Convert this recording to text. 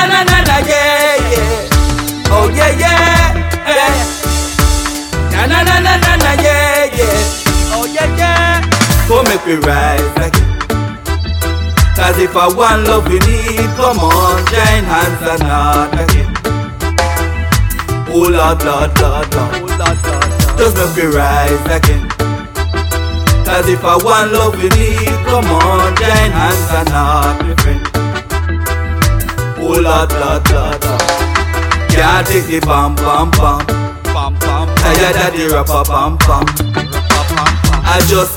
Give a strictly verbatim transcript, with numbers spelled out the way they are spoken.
na na na na, yeah, yeah. Oh yeah, yeah, yeah. Na na na na na na, yeah, yeah. Oh yeah, yeah. Come make we rise again. Cause if I want love we need, come on, join hands and heart again. Oh Lord, Lord, Lord, Lord, oh, Lord, Lord, Lord. Just make we rise again. Cause if I want love we need, come on, join hands and heart, my friend. Oh Lord, Lord, Lord, Lord. Can't take the bam, bam, bam, bam, bam. Tired of the rapper, bam, bam. I just